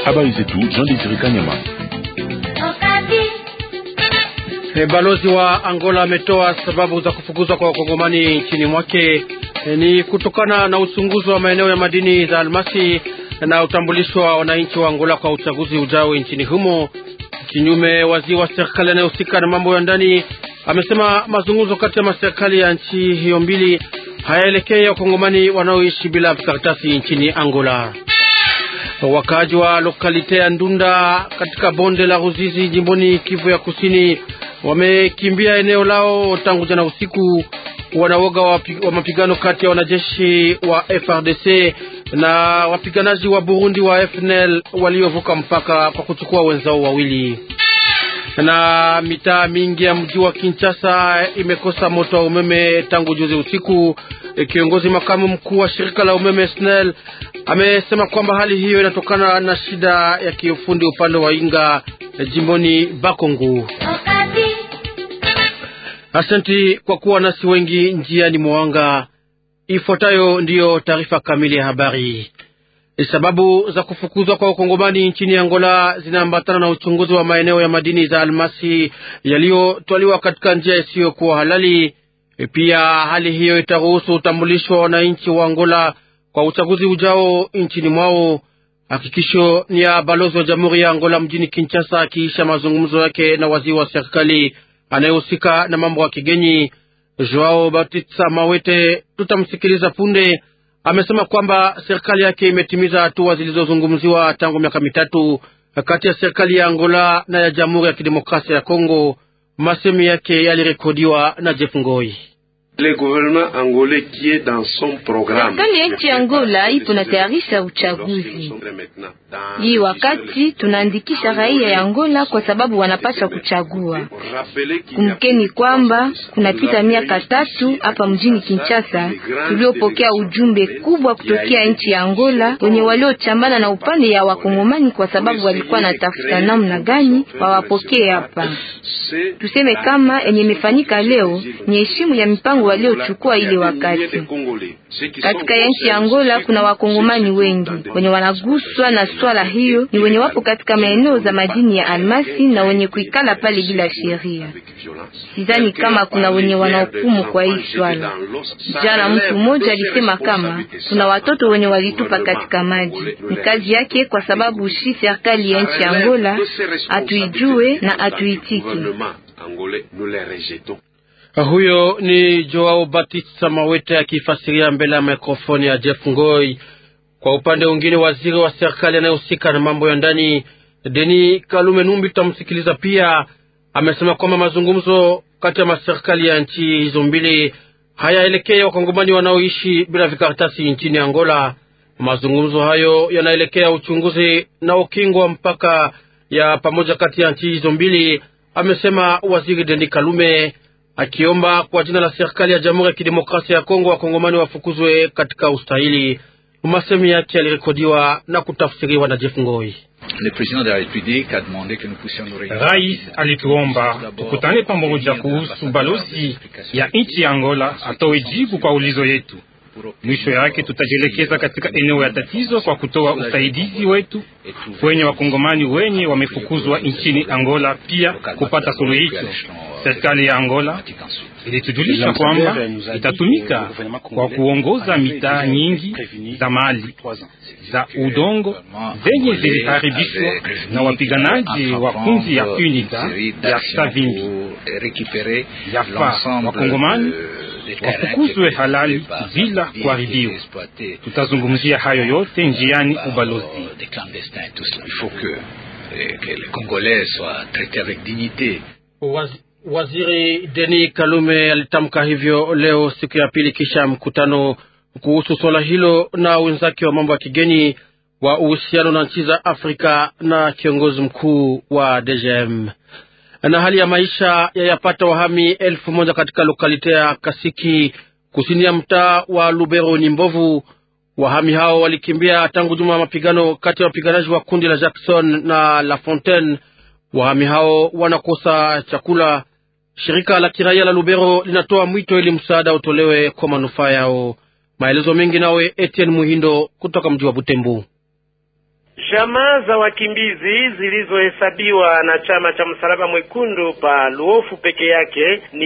Habari zetu Jean Desire Kanyama. Balozi wa Angola ametoa sababu za kufukuzwa kwa wakongomani nchini mwake ni kutokana na uchunguzi wa maeneo ya madini za almasi na utambulisho wa wananchi wa Angola kwa uchaguzi ujao nchini humo. Kinyume, waziri wa serikali anayehusika na mambo ya ndani amesema mazungumzo kati ya serikali ya nchi hiyo mbili hayaelekei wakongomani wanaoishi bila karatasi nchini Angola. Wakaaji wa lokalite ya Ndunda katika bonde la Ruzizi jimboni Kivu ya Kusini wamekimbia eneo lao tangu jana usiku. Wanawoga wa mapigano kati ya wanajeshi wa FRDC na wapiganaji wa Burundi wa FNL waliovuka mpaka kwa kuchukua wenzao wawili. Na mitaa mingi ya mji wa Kinshasa imekosa moto wa umeme tangu juzi usiku. Kiongozi makamu mkuu wa shirika la umeme SNEL amesema kwamba hali hiyo inatokana na shida ya kiufundi upande wa Inga jimboni Bakongo. Asante kwa kuwa nasi wengi njiani mwanga. Ifuatayo ndiyo taarifa kamili ya habari. Sababu za kufukuzwa kwa wakongomani nchini Angola zinaambatana na uchunguzi wa maeneo ya madini za almasi yaliyotwaliwa katika njia isiyokuwa halali. Pia hali hiyo itaruhusu utambulisho wa wananchi wa Angola kwa uchaguzi ujao nchini mwao. Hakikisho ni ya balozi wa Jamhuri ya Angola mjini Kinshasa akiisha mazungumzo yake na waziri wa serikali anayehusika na mambo ya kigeni Joao Batista Mawete. Tutamsikiliza punde. Amesema kwamba serikali yake imetimiza hatua zilizozungumziwa tangu miaka mitatu kati ya serikali ya Angola na ya Jamhuri ya Kidemokrasia ya Kongo. Masemi yake yalirekodiwa na Jeff Ngoi. Serikali ya nchi Angola ipo na tayarisha uchaguzi. Hii wakati tunaandikisha raia ya Angola kwa sababu wanapaswa kuchagua. Kumkeni kwamba kunapita miaka 3 hapa mjini Kinshasa tuliopokea ujumbe kubwa kutokea nchi ya Angola wenye waliochambana na upande ya wakongomani kwa sababu walikuwa na tafuta namna gani wawapokee hapa. Tuseme kama yenye imefanyika leo ni heshima ya mipango waliochukua ile wakati. Katika nchi ya Angola kuna wakongomani wengi wenye wanaguswa na swala hiyo, ni wenye wapo katika maeneo za madini ya almasi na wenye kuikala pale bila sheria. Sidhani kama kuna wenye wanahukumu kwa hii swala. Jana mtu mmoja alisema kama kuna watoto wenye walitupa katika maji. Ni kazi yake kwa sababu si serikali ya nchi ya Angola atuijue na atuitiki. Huyo ni Joao Batista Mawete akifasiria mbele ya mikrofoni ya Jeff Ngoi. Kwa upande mwingine, waziri wa serikali anayehusika na mambo ya ndani Denis Kalume Numbi tutamsikiliza pia. Amesema kwamba mazungumzo kati ya serikali ya nchi hizo mbili hayaelekea wakongomani wanaoishi bila vikaratasi nchini Angola. Mazungumzo hayo yanaelekea uchunguzi na ukingo wa mpaka ya pamoja kati ya nchi hizo mbili, amesema waziri Denis Kalume, akiomba kwa jina la serikali ya Jamhuri ya Kidemokrasia ya Kongo wakongomani wafukuzwe katika ustahili. Masemi yake yalirekodiwa na kutafsiriwa na Jeff Ngoi. Rais alituomba tukutane pamoja kuhusu balozi ya nchi ya Angola atoe jibu kwa ulizo yetu. Mwisho yake tutajielekeza katika eneo ya tatizo kwa kutoa usaidizi wetu kwenye wakongomani wenye wamefukuzwa nchini Angola, pia kupata suluhisho. Serikali ya Angola ilitujulisha kwamba itatumika kwa kuongoza mitaa nyingi za mali za udongo zenye ziliharibishwa na wapiganaji wa kundi ya UNITA ya Savimbi. Yafaa wakongomani wafukuzwe halali bila kuharibiwa. Tutazungumzia hayo yote njiani ubalozi. Waziri Denis Kalume alitamka hivyo leo siku ya pili kisha mkutano kuhusu swala hilo na wenzake wa mambo ya kigeni wa uhusiano na nchi za Afrika na kiongozi mkuu wa DGM. Na hali ya maisha yapata wahami 1000 katika lokalite ya Kasiki kusini ya mtaa wa Lubero ni mbovu. Wahami hao walikimbia tangu juma mapigano kati ya wapiganaji wa kundi la Jackson na La Fontaine. Wahami hao wanakosa chakula. Shirika la kiraia la Lubero linatoa mwito ili msaada utolewe kwa manufaa yao. Maelezo mengi nawe Etienne Muhindo kutoka mji wa Butembo. Jamaa za wakimbizi zilizohesabiwa na chama cha Msalaba Mwekundu pa Luofu peke yake ni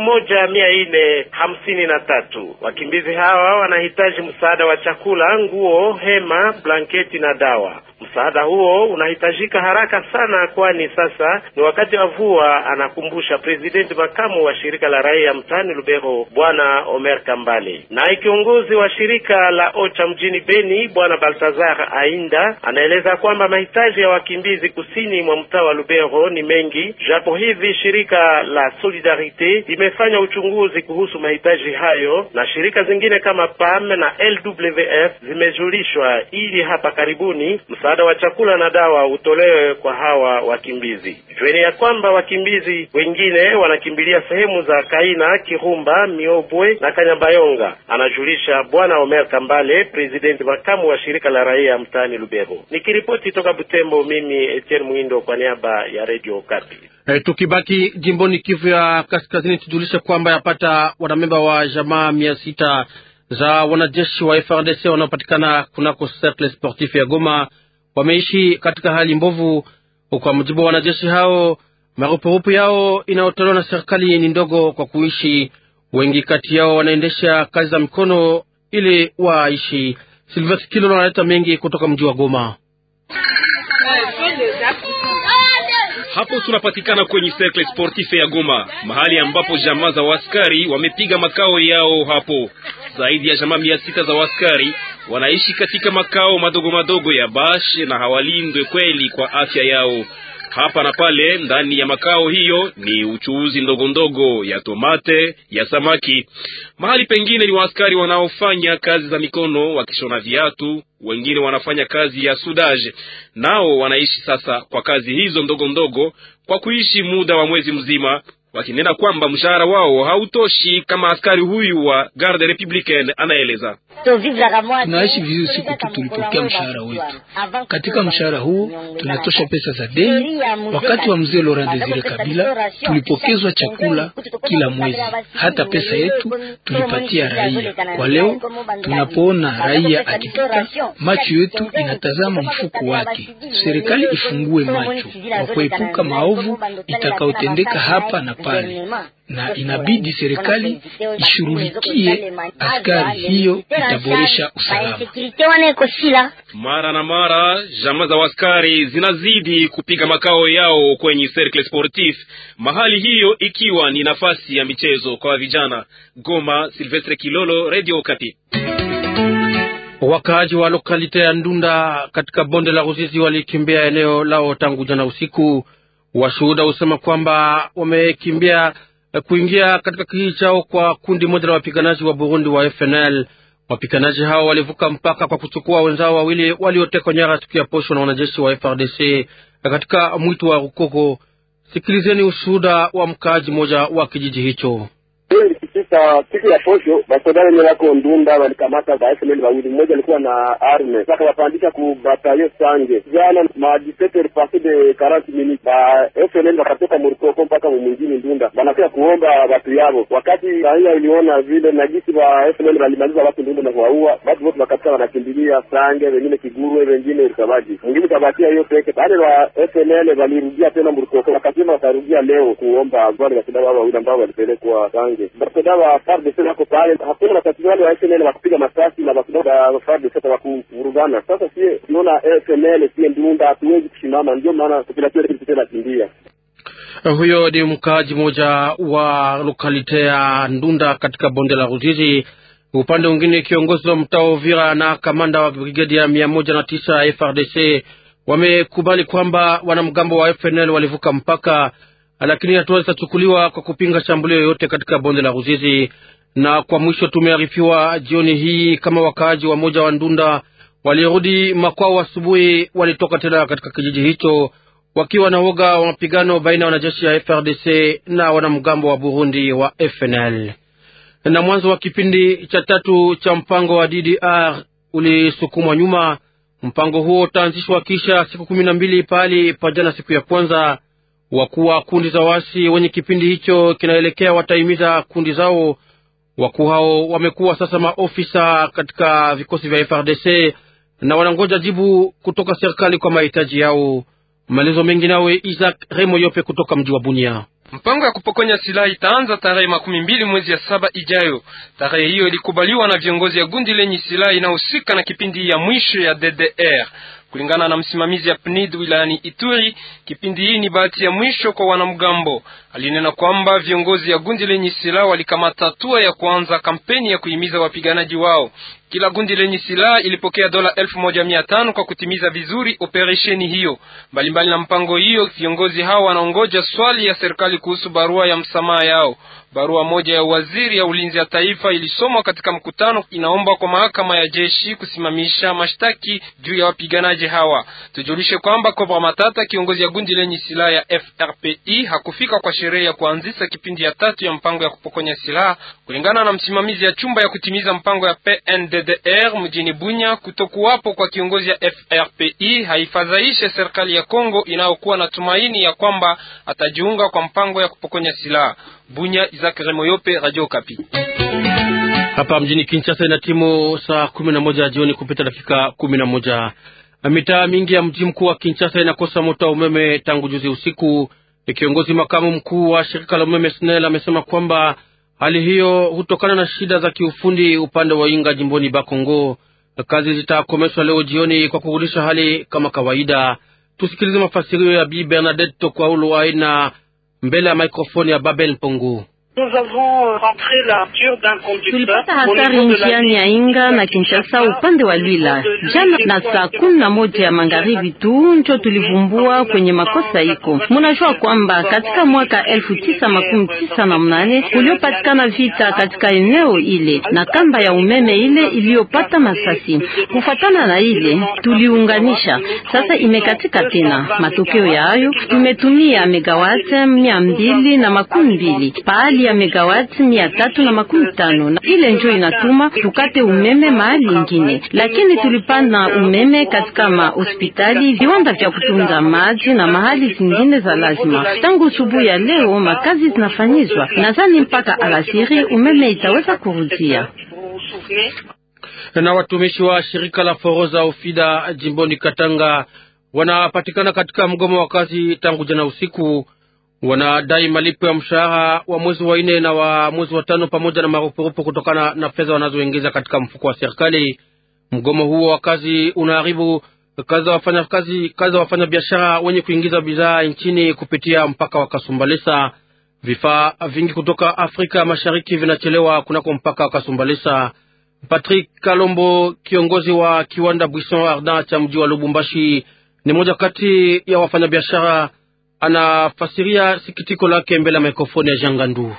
1453. Wakimbizi hawa wanahitaji msaada wa chakula, nguo, hema, blanketi na dawa. Msaada huo unahitajika haraka sana, kwani sasa ni wakati wa mvua, anakumbusha presidenti makamu wa shirika la raia mtaani Lubero Bwana Omer Kambale. Na kiongozi wa shirika la OCHA mjini Beni Bwana Baltazar Ainda anaeleza kwamba mahitaji ya wakimbizi kusini mwa mtaa wa Lubero ni mengi, japo hivi shirika la Solidarite limefanya uchunguzi kuhusu mahitaji hayo, na shirika zingine kama PAM na LWF zimejulishwa ili hapa karibuni msaada wa chakula na dawa utolewe kwa hawa wakimbizi. Jueni ya kwamba wakimbizi wengine wanakimbilia sehemu za Kaina, Kirumba, Miobwe na Kanyabayonga, anajulisha Bwana Omer Kambale, presidenti makamu wa shirika la raia mtaani Lubero. Nikiripoti toka Butembo, mimi Etienne Muindo kwa niaba ya Radio Okapi. Tukibaki jimboni Kivu ya Kaskazini, tujulishe kwamba yapata wanamemba wa jamaa 600 za wanajeshi wa FARDC wanaopatikana kunako Cercle Sportif ya Goma wameishi katika hali mbovu. Kwa mujibu wa wanajeshi hao, marupurupu yao inayotolewa na serikali ni ndogo kwa kuishi. Wengi kati yao wanaendesha kazi za mikono ili waishi. Silvestre Kilolo analeta mengi kutoka mji wa Goma. Hapo tunapatikana kwenye Cercle Sportif ya Goma, mahali ambapo jamaa za waskari wamepiga makao yao hapo. Zaidi ya jamaa 600 za waskari wanaishi katika makao madogo madogo ya bashe na hawalindwe kweli kwa afya yao. Hapa na pale ndani ya makao hiyo ni uchuuzi ndogo ndogo ya tomate, ya samaki. Mahali pengine ni waaskari wanaofanya kazi za mikono wakishona viatu, wengine wanafanya kazi ya sudage. Nao wanaishi sasa kwa kazi hizo ndogo ndogo kwa kuishi muda wa mwezi mzima, wakinena kwamba mshahara wao hautoshi, kama askari huyu wa Garde Republicaine anaeleza. Tunaishi vizuri siku tu tulipokea mshahara wetu. Katika mshahara huu tunatosha pesa za deni. Wakati wa mzee Laurent Desire Kabila tulipokezwa chakula kila mwezi, hata pesa yetu tulipatia raia. Kwa leo tunapoona raia akipita, macho yetu inatazama mfuko wake. Serikali ifungue macho kwa kuepuka maovu itakaotendeka hapa na pale, na inabidi serikali ishughulikie askari, hiyo itaboresha usalama. Mara na mara jamaa za askari zinazidi kupiga makao yao kwenye Cercle Sportif, mahali hiyo ikiwa ni nafasi ya michezo kwa vijana. Goma, Silvestre Kilolo, Radio Okapi. Wakaaji wa lokalite ya Ndunda katika bonde la Ruzizi walikimbia eneo lao tangu jana usiku. Washuhuda husema kwamba wamekimbia kuingia katika kijiji chao kwa kundi moja la wapiganaji wa Burundi wa FNL. Wapiganaji hao walivuka mpaka kwa kuchukua wenzao wawili waliotekwa nyara siku ya posho na wanajeshi wa FARDC katika mwitu wa Rukoko. Sikilizeni ushuhuda wa mkaaji moja wa kijiji hicho. Siku ya posho basoda wenye wako Ndunda walikamata ba FNL wawili, mmoja alikuwa na arme, sasa wapandisha ku bataillon Sange. Jana ma 17h passé de 40 minutes ba FNL wakatoka Murukoko mpaka mwingine Ndunda, wanafika kuomba watu yao. Wakati raia iliona vile na jinsi ba FNL walimaliza watu Ndunda na kuwaua, watu wote wakatoka wanakimbilia Sange, wengine Kiguru, wengine Rusabaji, wengine tabatia hiyo peke. Baada ya FNL walirudia tena Murukoko, wakasema watarudia leo kuomba wale basoda wao wawili ambao walipelekwa Sange. Basoda wa FARDC wako pale, hakuna matatizo wale wa FNL wakupiga masasi na basoda wa FARDC wakuvurugana. Sasa sie tunaona FNL sie Ndunda hatuwezi kusimama, ndio maana tukilatia tena kimbia. Huyo ni mkaaji moja wa lokalite ya Ndunda katika bonde la Ruzizi. Upande mwingine, kiongozi wa mtaa Uvira na kamanda wa brigade ya 109 FARDC wamekubali kwamba wanamgambo wa FNL walivuka mpaka, lakini hatua zitachukuliwa kwa kupinga shambulio yoyote katika bonde la Ruzizi. Na kwa mwisho, tumearifiwa jioni hii kama wakaaji wa moja wa Ndunda walirudi makwao asubuhi, walitoka tena katika kijiji hicho wakiwa na woga wa mapigano baina ya wanajeshi ya FARDC na wanamgambo wa Burundi wa FNL. Na mwanzo wa kipindi cha 3 cha mpango wa DDR ulisukumwa nyuma. Mpango huo utaanzishwa kisha siku 12 pali pajana siku ya kwanza. Wakuu wa kundi za wasi wenye kipindi hicho kinaelekea wataimiza kundi zao. Wakuu hao wamekuwa sasa maofisa katika vikosi vya FARDC na wanangoja jibu kutoka serikali kwa mahitaji yao. Maelezo mengi nawe Isaac Remoyope kutoka mji wa Bunia. Mpango ya kupokonya silaha itaanza tarehe 12 mwezi ya 7 ijayo. Tarehe hiyo ilikubaliwa na viongozi ya gundi lenye silaha inahusika na kipindi ya mwisho ya DDR. Kulingana na msimamizi ya PNID wilayani Ituri, kipindi hii ni bahati ya mwisho kwa wanamgambo. Alinena kwamba viongozi ya gundi lenye silaha walikamata hatua ya kuanza kampeni ya kuhimiza wapiganaji wao. Kila gundi lenye silaha ilipokea $1,500 kwa kutimiza vizuri operesheni hiyo. Mbalimbali na mpango hiyo, viongozi hao wanaongoja swali ya serikali kuhusu barua ya msamaha yao. Barua moja ya waziri ya ulinzi ya taifa ilisomwa katika mkutano, inaomba kwa mahakama ya jeshi kusimamisha mashtaki juu ya wapiganaji hawa. Tujulishe kwamba Cobra Matata, kiongozi ya gundi lenye silaha ya FRPI, hakufika kwa sherehe ya kuanzisha kipindi ya 3 ya mpango ya kupokonya silaha. Kulingana na msimamizi ya chumba ya kutimiza mpango ya PNDDR mjini Bunya, kutokuwapo kwa kiongozi ya FRPI haifadhaishe serikali ya Kongo inayokuwa na tumaini ya kwamba atajiunga kwa mpango ya kupokonya silaha. Bunya, Isaac Remoyope, Radio Kapi. Hapa mjini Kinshasa ina timu saa 11 jioni kupita dakika 11. Mitaa mingi ya mji mkuu wa Kinshasa inakosa moto wa umeme tangu juzi usiku. Kiongozi makamu mkuu wa shirika la umeme SNEL amesema kwamba hali hiyo hutokana na shida za kiufundi upande wa Inga jimboni Bakongo. Kazi zitakomeshwa leo jioni kwa kurudisha hali kama kawaida. Tusikilize mafasirio ya Bi Bernadette kwa ulu aina mbele ya mikrofoni ya Babel Mpongu. Tulipata hatari njiani ya Inga na Kinshasa upande wa Lwila. Jana na saa 11 ya magharibi tu njo tulivumbua kwenye makosa iko. Munajua kwamba katika mwaka 1998 kuliopatikana vita katika eneo ile na kamba ya umeme ile iliyopata masasi. Kufatana na ile tuliunganisha. Sasa imekatika tena. Matokeo ya hayo tumetumia megawati 220 pahali ya megawati 350 na ile njo inatuma tukate umeme mahali ingine. Lakini tulipanda umeme katika mahospitali, viwanda vya kutunza maji na mahali zingine za lazima. Tangu asubuhi ya leo makazi zinafanyizwa. Nadhani mpaka alasiri umeme itaweza kurudia. Na watumishi wa shirika la Foroza Ofida jimboni Katanga wanapatikana katika mgomo wa kazi tangu jana usiku. Wanadai malipo ya mshahara wa mwezi wa 4 na wa mwezi wa 5 pamoja na marupurupu kutokana na fedha wanazoingiza katika mfuko wa serikali. Mgomo huo wa kazi unaharibu kazi za wafanya biashara wenye kuingiza bidhaa nchini kupitia mpaka wa Kasumbalesa. Vifaa vingi kutoka Afrika Mashariki vinachelewa kunako mpaka wa Kasumbalesa. Patrick Kalombo, kiongozi wa kiwanda Buisson Ardan cha mji wa Lubumbashi, ni moja kati ya wafanyabiashara, anafasiria sikitiko lake mbele ya mikrofoni ya Jangandu.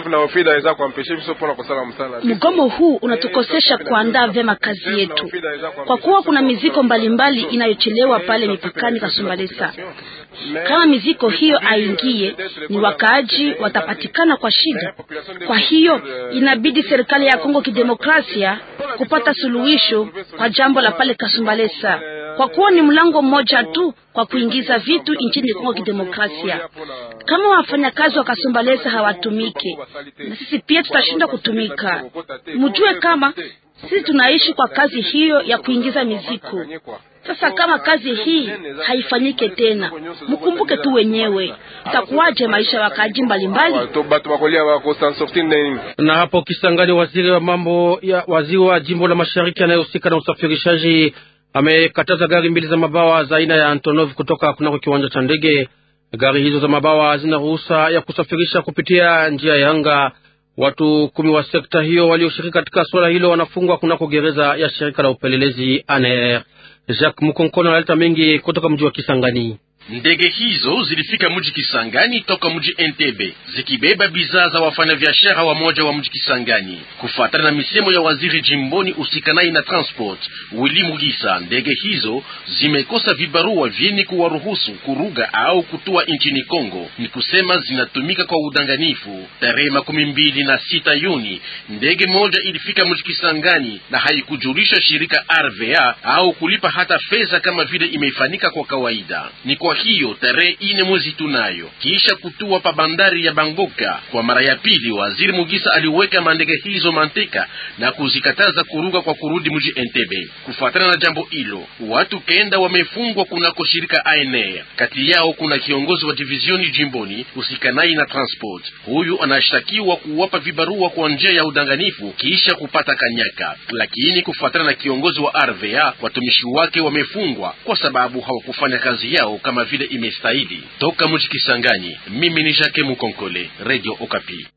Mgomo huu unatukosesha kuandaa vyema kazi yetu, kwa kuwa kuna miziko mbalimbali inayochelewa pale mipakani Kasumbalesa. Kama miziko hiyo aingie, ni wakaaji watapatikana kwa shida. Kwa hiyo inabidi serikali ya Kongo Kidemokrasia kupata suluhisho kwa jambo la pale Kasumbalesa, kwa kuwa ni mlango mmoja tu kwa kuingiza vitu nchini Kongo Kidemokrasia. Kama wafanyakazi wa Kasumbalesa hawatumike, na sisi pia tutashinda kutumika. Mjue kama sisi tunaishi kwa kazi hiyo ya kuingiza mizigo. Sasa kama kazi hii haifanyike tena, mkumbuke tu wenyewe itakuwaje maisha ya wakaaji mbalimbali. Na hapo Kisangani, waziri wa jimbo la Mashariki anayehusika na usafirishaji amekataza gari 2 za mabawa za aina ya Antonov kutoka kunako kiwanja cha ndege. Gari hizo za mabawa zina ruhusa ya kusafirisha kupitia njia ya anga. Watu 10 wa sekta hiyo walioshiriki katika swala hilo wanafungwa kunako gereza ya shirika la upelelezi ANR. Jacques Mukonkono analeta mengi kutoka mji wa Kisangani. Ndege hizo zilifika mji Kisangani toka mji Entebbe zikibeba bidhaa za wafanyabiashara wa moja wa mji Kisangani. Kufuatana na misemo ya waziri jimboni usikanai na transport Willy Mugisa, ndege hizo zimekosa vibarua vyenye kuwaruhusu kuruga au kutua nchini Kongo, ni kusema zinatumika kwa udanganifu. Tarehe 26 Juni ndege moja ilifika mji Kisangani na haikujulisha shirika RVA au kulipa hata fedha kama vile imefanyika kwa kawaida. Ni kwa Kwa hiyo tarehe 4 mwezi tunayo, kisha kutua pa bandari ya Bangoka kwa mara ya pili, waziri Mugisa aliweka mandege hizo Manteka na kuzikataza kuruka kwa kurudi mji Entebbe. Kufuatana na jambo hilo, watu kenda wamefungwa kunako shirika ANR. Kati yao kuna kiongozi wa divizioni jimboni usikanai na transport. Huyu anashtakiwa kuwapa vibarua kwa njia ya udanganifu kisha kupata kanyaka. Lakini kufuatana na kiongozi wa RVA, watumishi wake wamefungwa kwa sababu hawakufanya kazi yao kama vile imestahili. Toka mji Kisangani, mimi ni Jacques Mukonkole, Radio Okapi.